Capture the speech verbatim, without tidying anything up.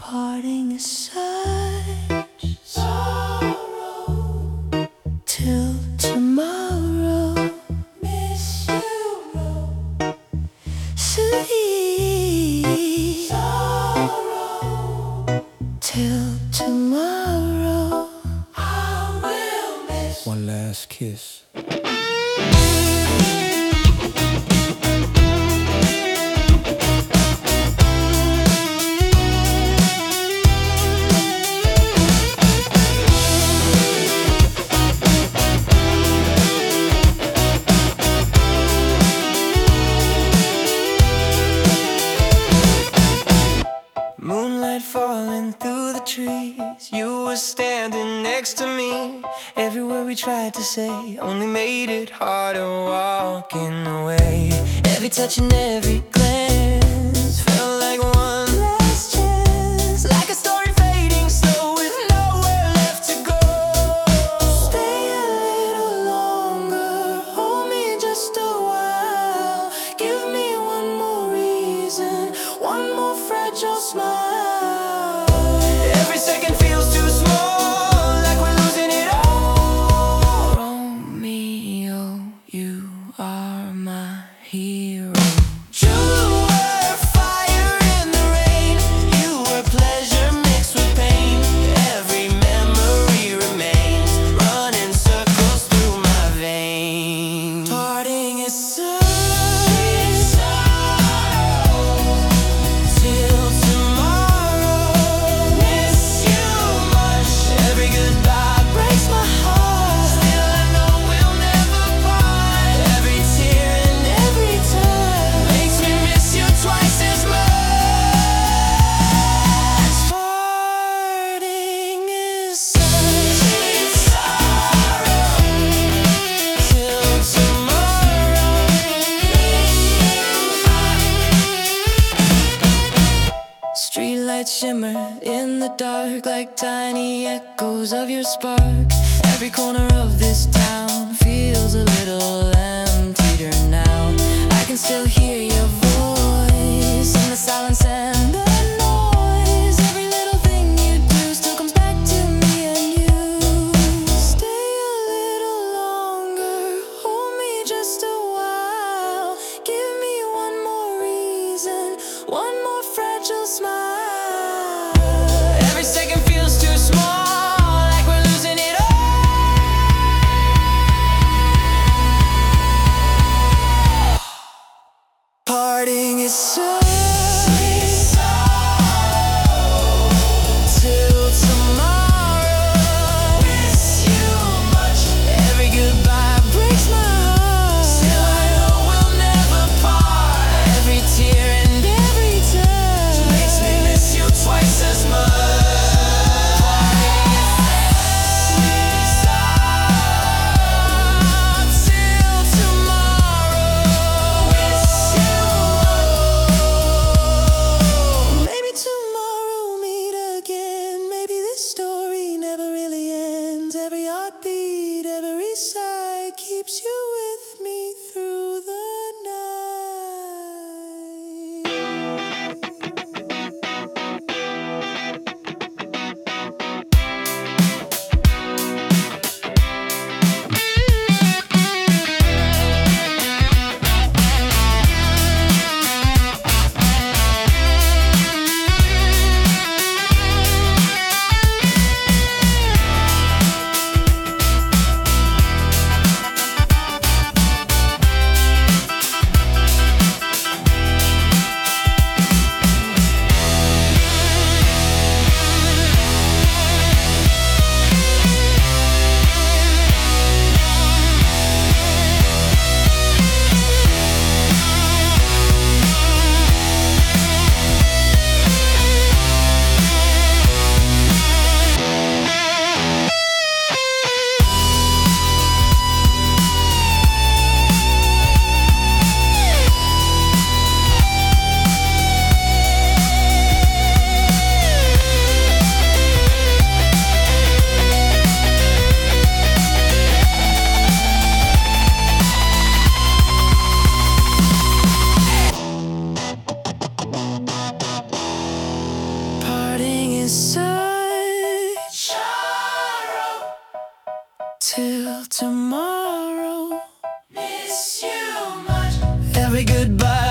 Parting is such sorrow till tomorrow. Miss you, sweet sorrow till tomorrow. I will miss one last kiss. Moonlight falling through the trees, you were standing next to me. Every word we tried to say only made it harder walking away. Every touch and every glance felt like one last chance, like a story fading slow with nowhere left to go. Stay a little longer, hold me just a while. Give me one more reason, one more fragile smile. Every second feels too small, like we're losing it all. Romeo, you are my hero. You were fire in the rain, you were pleasure mixed with pain. Every memory remains, running circles through my veins. Parting is such Till tomorrow, miss you much. Every goodbye breaks my heart. Still I know we'll never part. Every tear and every touch makes me miss you twice as much. Parting is such sorrow till tomorrow. Streetlights shimmer in the dark like tiny echoes of your spark. Every corner of this town feels a little emptier now. I can still hear your voice in the silence and the noise. Every little thing you do still comes back to me and you. Stay a little longer, hold me just a while. Give me one more reason, one more fragile smile. Every second feels too small, like we're losing it all. Parting is so Till tomorrow, miss you much. Every goodbye breaks my heart. Still I know we'll never part. Every tear and every touch makes me inside. Sorrow till tomorrow. Miss you much. Every goodbye